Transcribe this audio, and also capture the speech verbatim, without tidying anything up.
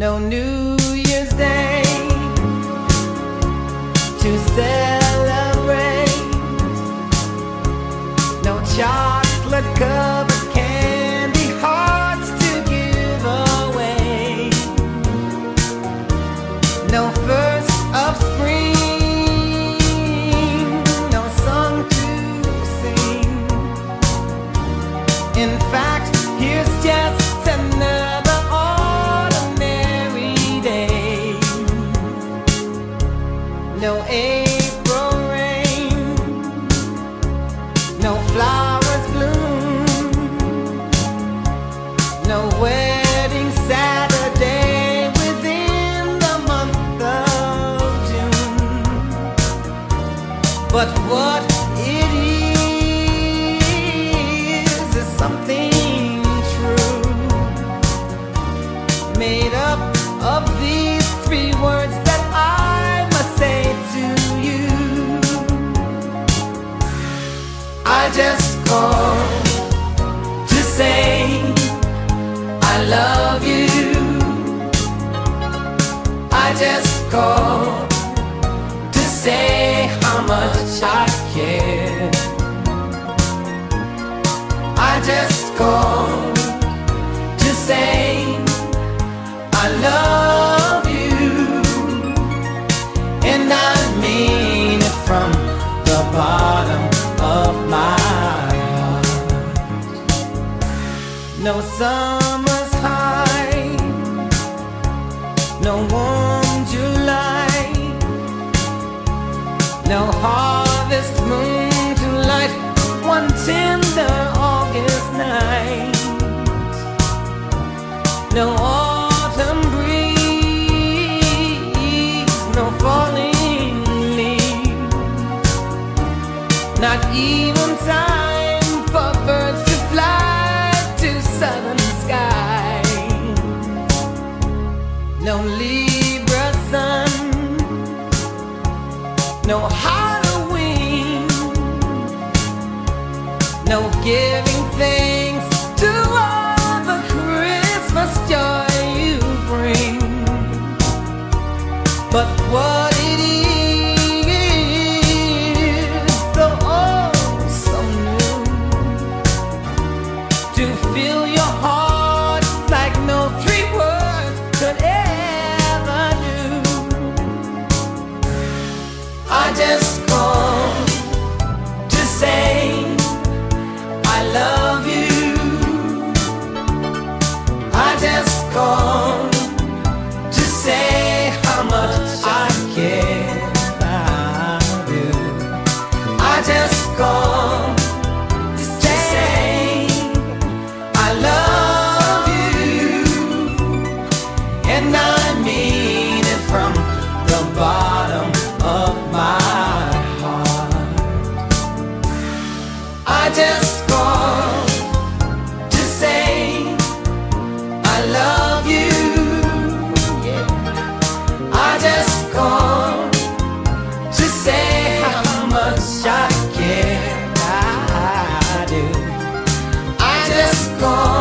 no New Year's Day to celebrate, no chocolate covered candy hearts to give away, no first of spring, no song to sing. In fact, here's just another ordinary day. No April rain, no flowers bloom, no wedding Saturday within the month of June. But what it is is something true, made up of these three words that I must say to you. I just called to say I love you. I just called to say how much I care. I just called to say I love you, and I mean it from the bottom of my heart. No summer's high, no warm July, no harvest moon to light one tender August night, no autumn breeze, no falling leaves, not even time for birds to fly to southern skies, no Libra sun, no Halloween, no giving thanks to all the Christmas joy you bring. But what it is, though oh so new, to fill your heart like no three words could ever do. I just called to say I love you. I just called to say how much I care. I do. I just called to say I love you, and I mean it from the bottom of my heart. I just called to say I love you. Yeah. I just called to say how much I care. I do. I just called